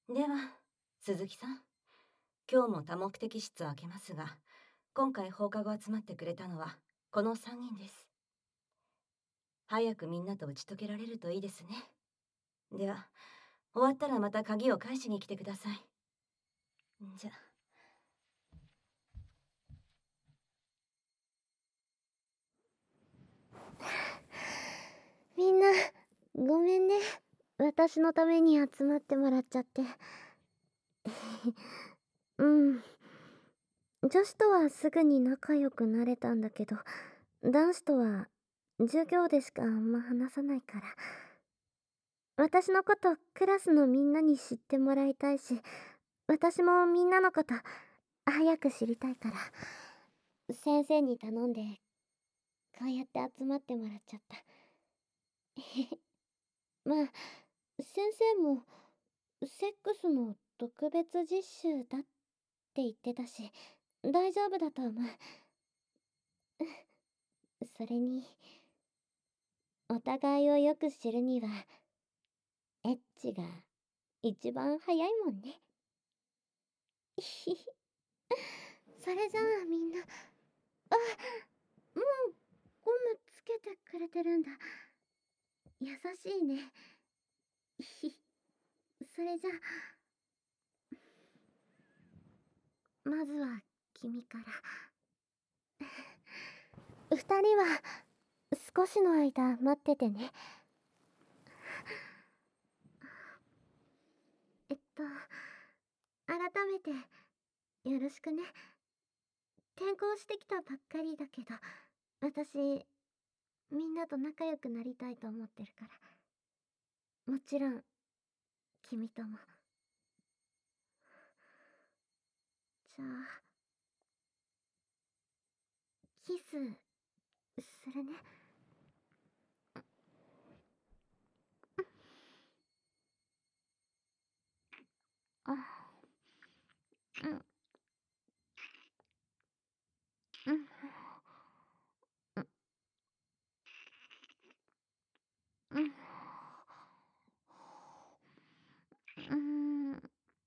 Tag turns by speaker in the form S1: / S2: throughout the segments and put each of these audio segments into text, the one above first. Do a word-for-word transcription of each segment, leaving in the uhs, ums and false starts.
S1: では、鈴木さん。今日も多目的室を開けますが、今回放課後集まってくれたのは、このさんにんです。早くみんなと打ち解けられるといいですね。では、終わったらまた鍵を返しに来てください。じゃ。
S2: みんな、ごめんね。私のために集まってもらっちゃって。うん。女子とはすぐに仲良くなれたんだけど、男子とは授業でしかあんま話さないから。私のことクラスのみんなに知ってもらいたいし、私もみんなのこと早く知りたいから、先生に頼んで、こうやって集まってもらっちゃった。まあ、先生も、セックスの特別実習だって言ってたし、大丈夫だと思う。それに、お互いをよく知るには、エッチが一番早いもんね。それじゃあみんな、あ、もうゴムつけてくれてるんだ。優しいね。それじゃあ、まずは君から。二人は少しの間待っててね。えっと、改めてよろしくね。転校してきたばっかりだけど、私、みんなと仲良くなりたいと思ってるから。もちろん、君とも。じゃあ、キス、するね。あ、うん、うん、うん、うん、うん、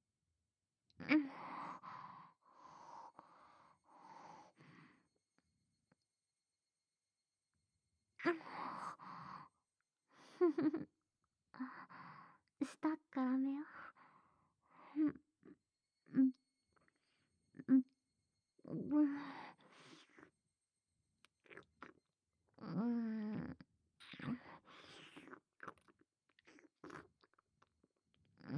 S2: 舌絡めよう。うん、うん、うん、うん、うん、うん。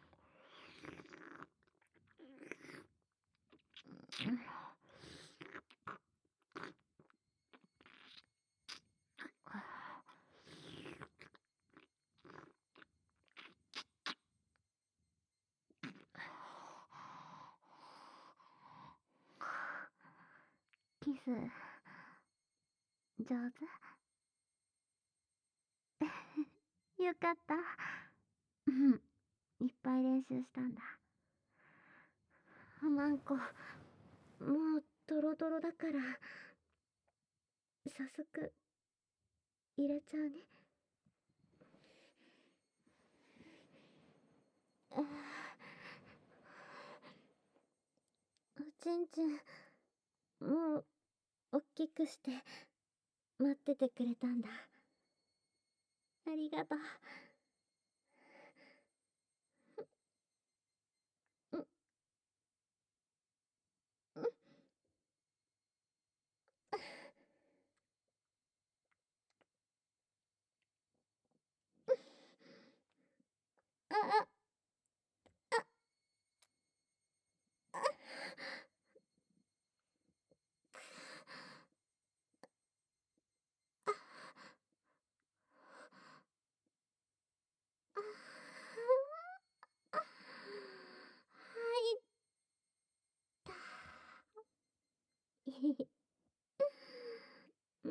S2: キス、上手？よかった。うん、いっぱい練習したんだ。マンコ、もうドロドロだから、早速、入れちゃうね。あおちんちん、もう、おっきくして、待っててくれたんだ。ありがとう。うん、うん、あ、あ、あ、あ、入った。うん、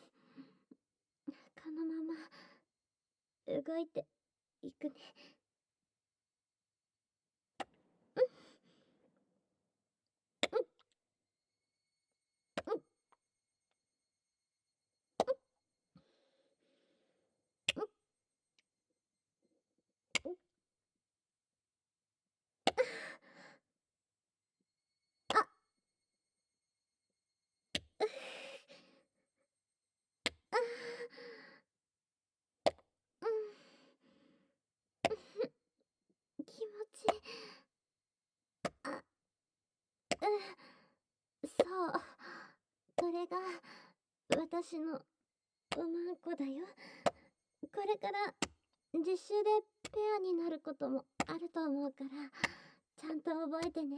S2: このまま、動いて、いくね。 れが私のうまんこだよ。これから実習でペアになることもあると思うから、ちゃんと覚えてね。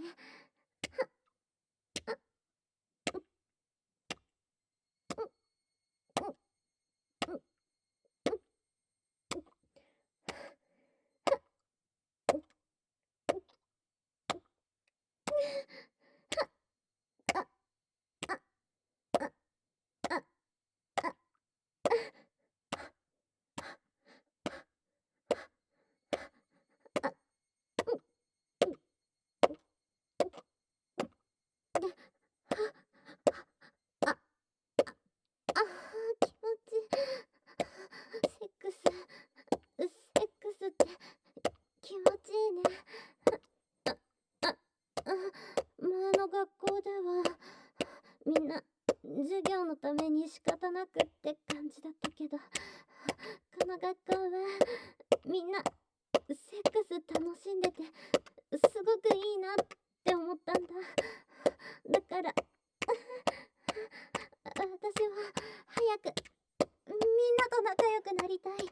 S2: あー、気持ち。セックス、セックスって気持ちいいね。あ、あ、前の学校ではみんな授業のために仕方なくって感じだったけど、この学校はみんなセックス楽しんでてすごくいいなって思ったんだ。だから私は早くみんなと仲良くなりたい。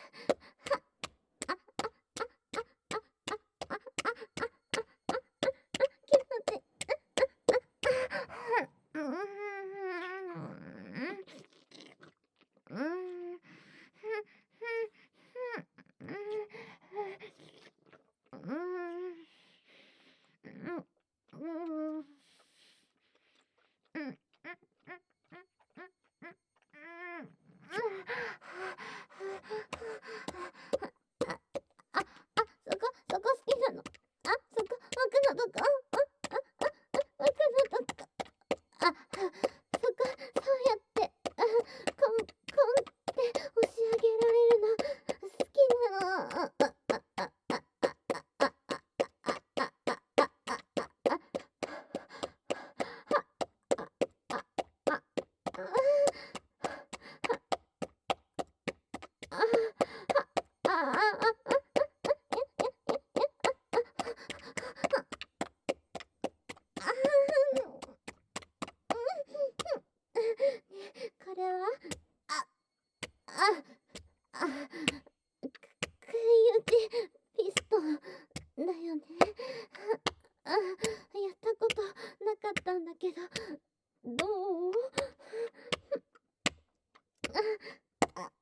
S2: 気持ちいい。あ、あ、そこ、そこ好きなの。あ、そこ、奥のとこ。あ、あ、あ、奥のとこ。あ、そこ、そうやって、あ、コン、コンって押し上げられるの、好きなの。あ、あ、あ、あ、あ、あ、あ、これは、あ、あ、あ、く、食い打ちピストンだよね。あ、やったことなかったんだけど、どう？あ、あ、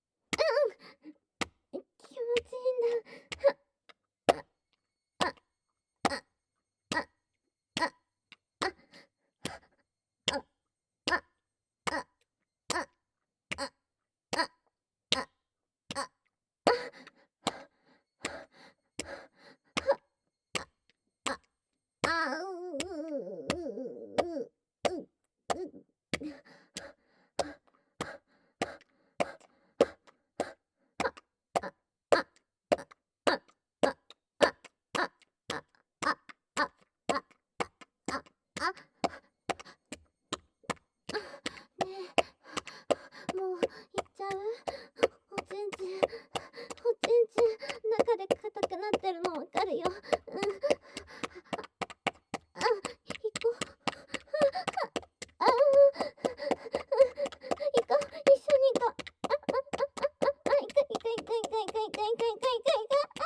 S2: うん、気持ちいいんだ。あ、あ、あ、あ、あ、あ、あ、あ、あ、あ、あ、あ、あ、あ、あ、う、う、う、う、う、もう行っちゃう？おちんちん、おちんちん中で硬くなってるのわかるよ。うん。あ、行こう。あ、あ、行こう。一緒に行こう。あ、あ、あ、あ、あ、行く行く行く行く行く行く行く行く行く行く。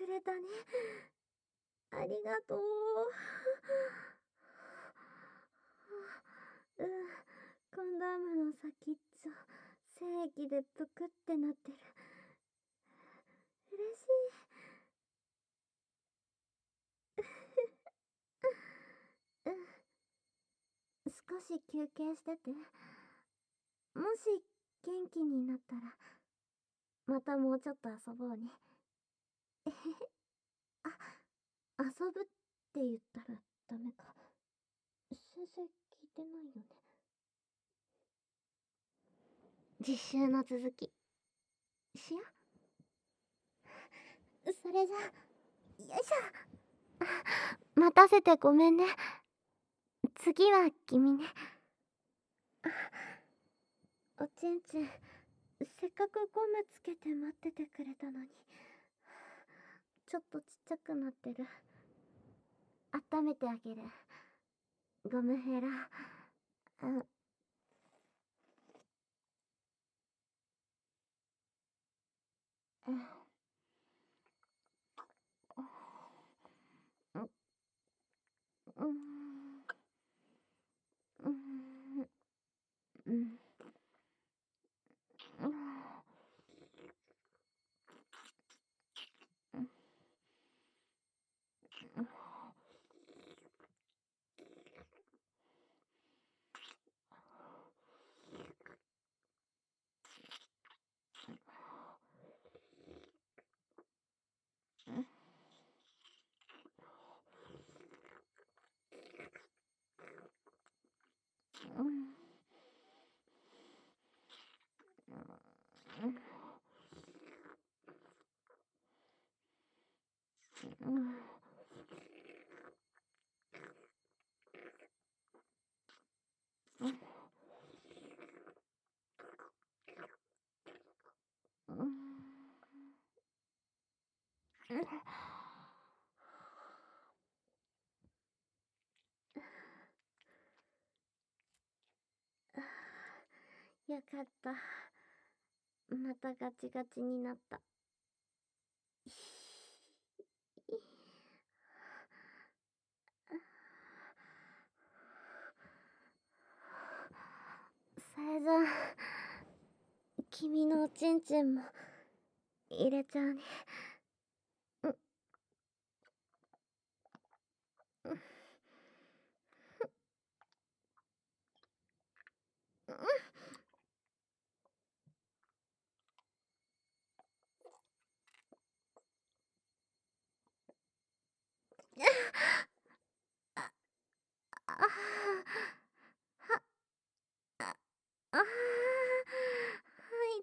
S2: れたね。ありがとう。うん、コンドームの先っちょ、精液でぷくってなってる。嬉しい。うん、少し休憩してて。もし元気になったら、またもうちょっと遊ぼうね。えへへ。あ、遊ぶって言ったらダメか。先生聞いてないよね。実習の続きしよう。それじゃ、よいしょ。待たせてごめんね。次は君ね。おちんちん、せっかくゴムつけて待っててくれたのに、ちょっとちっちゃくなってる。温めてあげる。ゴムヘラ。うん。うん。うん。うん。うん。よかった。またガチガチになった。それじゃあ、君のおちんちんも入れちゃうね。うん。うん。あ、あ、は、あ、あ、入った。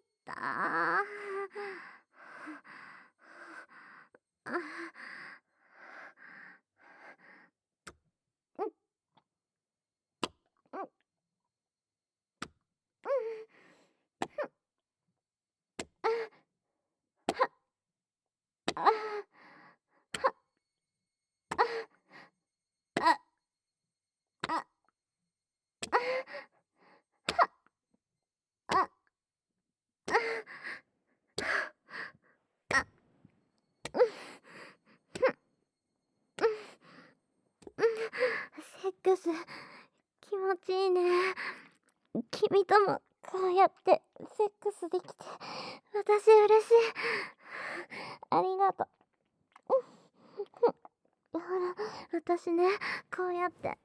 S2: あ、うん、うん、うん、あ、あ、あ、あ、あ、あ、セックス気持ちいいね。君ともこうやってセックスできて私嬉しい。ありがとう。ほら、私ね、こうやって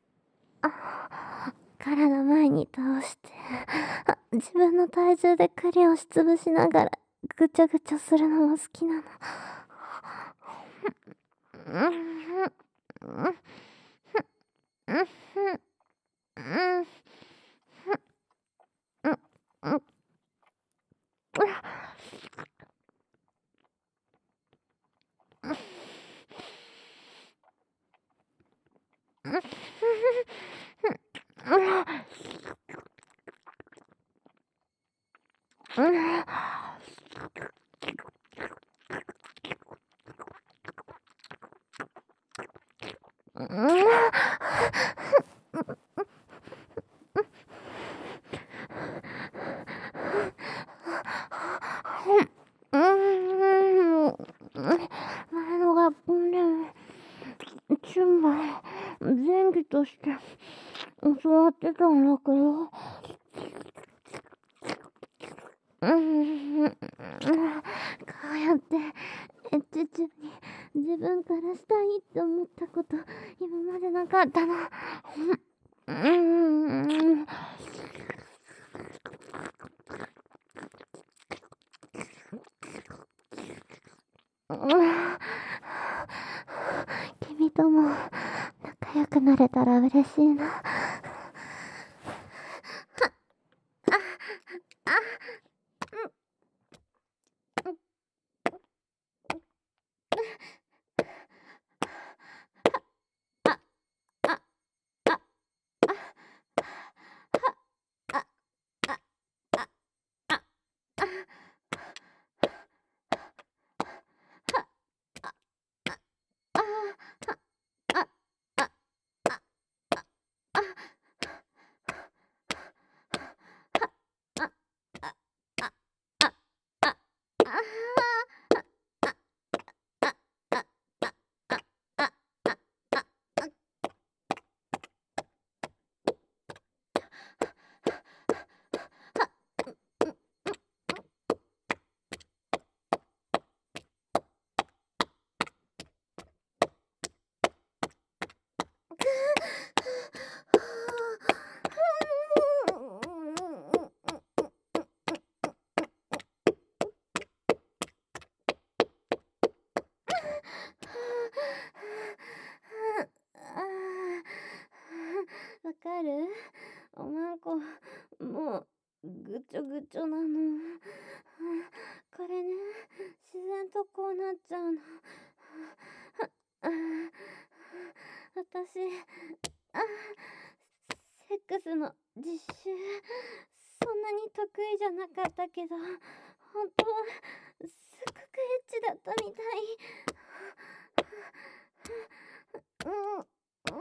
S2: 体前に倒して自分の体重でクリを押しつぶしながらぐちゃぐちゃするのも好きなの。前のがシンバル前儀として教わってたんだけど、うん、こうやってエッチ中に自分からしたいって思ったこと今までなかったの。うん、君とも仲良くなれたら嬉しいな。わかる？おまんこもうぐちょぐちょなの。これね、自然とこうなっちゃうの。私、セックスの実習そんなに得意じゃなかったけど、本当はすっごくエッチだったみたい。うんうん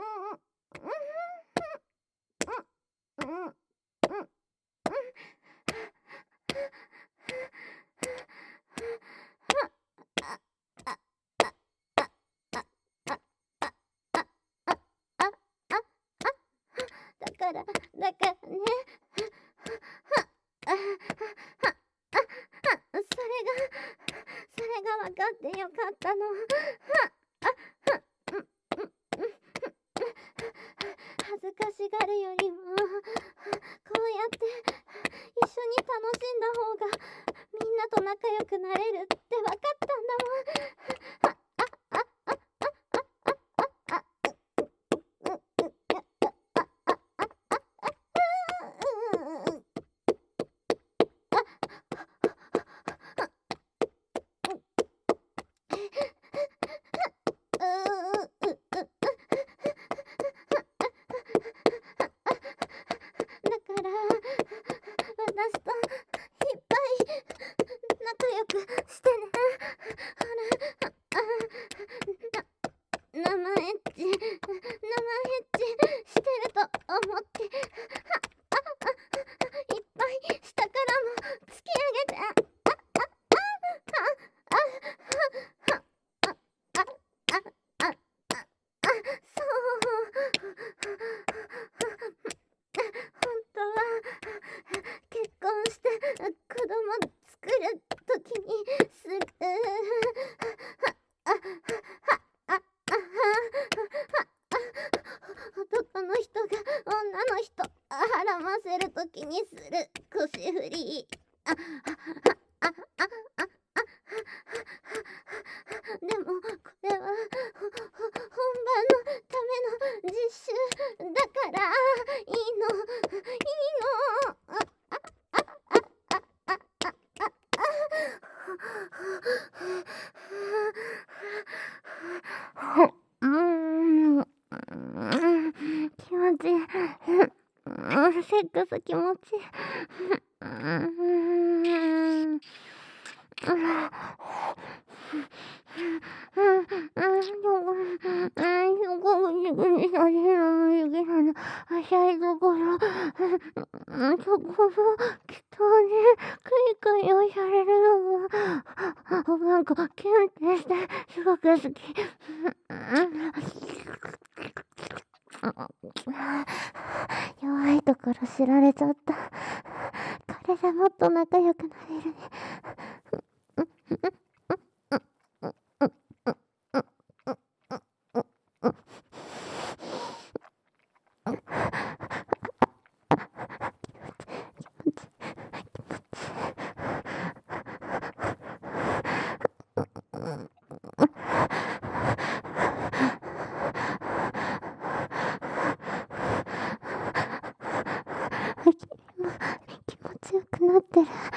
S2: だから、だからね。それが、それが分かってよかったの。恥ずかしがるよりも、こうやって一緒に楽しんだ方がみんなと仲良くなれるって分かったんだもん。男の人が女の人孕ませるときにする腰振り。あああああでもこれはほほ本番のための実習だからいいのいいの。ああああああああうーん気持ちいい。セックス気持ちいい。うーん。なんかキュンってしてすごく好き。 ろ知られちゃった。これでもっと仲良くなれるね。気持ちよくなってる。そう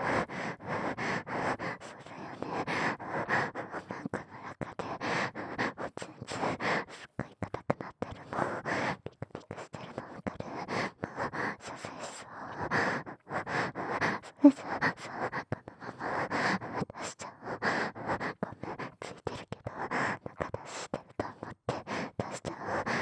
S2: だよね。なんかの中でおちんちんすっごい硬くなってるの。ピクピクしてるのわかる？射精しそう。それじゃあさ、このまま出しちゃおう。ごめん、ついてるけど中出ししてると思って出しちゃおう。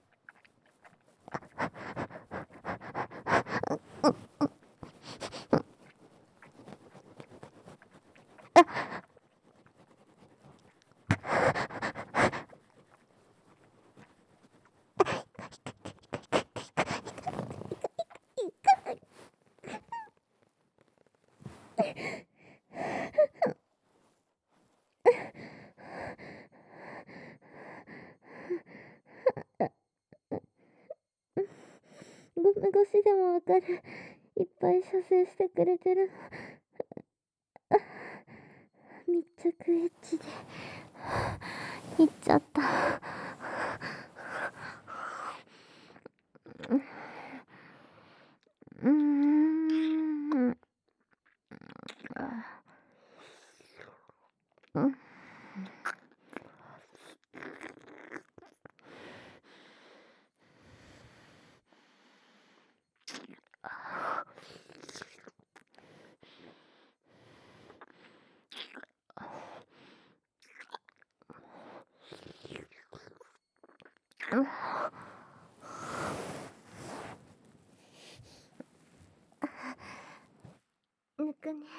S2: ゴム越しでもわかる。いっぱい射精してくれてる。密着エッチでいっちゃった。うーん。うん。抜くね。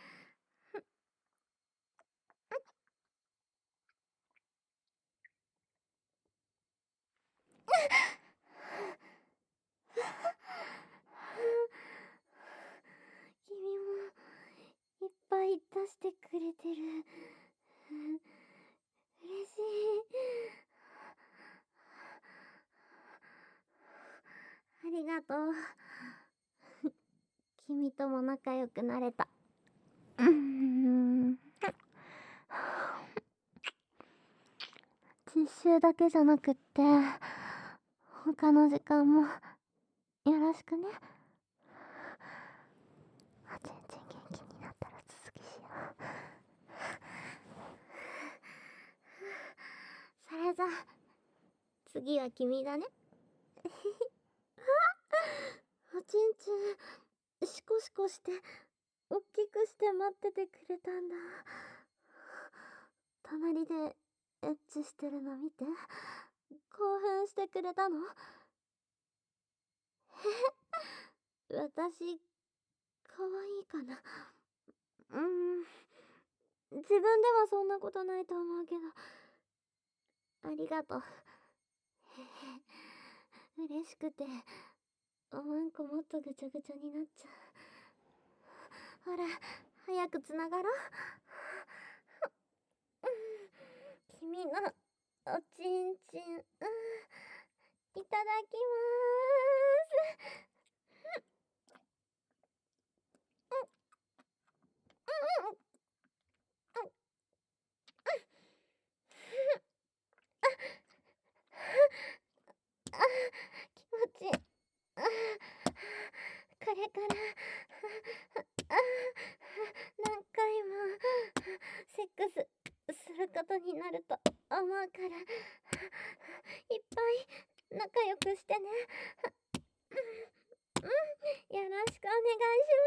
S2: 君もいっぱい出してくれてる。嬉しい。ありがとう。君とも仲良くなれた。うーん。実習だけじゃなくって他の時間もよろしくね。全然元気になったら続きしよう。それじゃ次は君だね。おちんちんシコシコしておっきくして待っててくれたんだ。隣でエッチしてるの見て興奮してくれたの？え、私可愛いかな？うーん、自分ではそんなことないと思うけど、ありがとう。嬉しくておまんこもっとぐちゃぐちゃになっちゃう。ほら早くつながろう。君のおちんちん、うん、いただきまーす。あ、気持ちいい。あ、これから何回もセックスすることになると思うから、いっぱい仲良くしてね。うん、よろしくお願いします。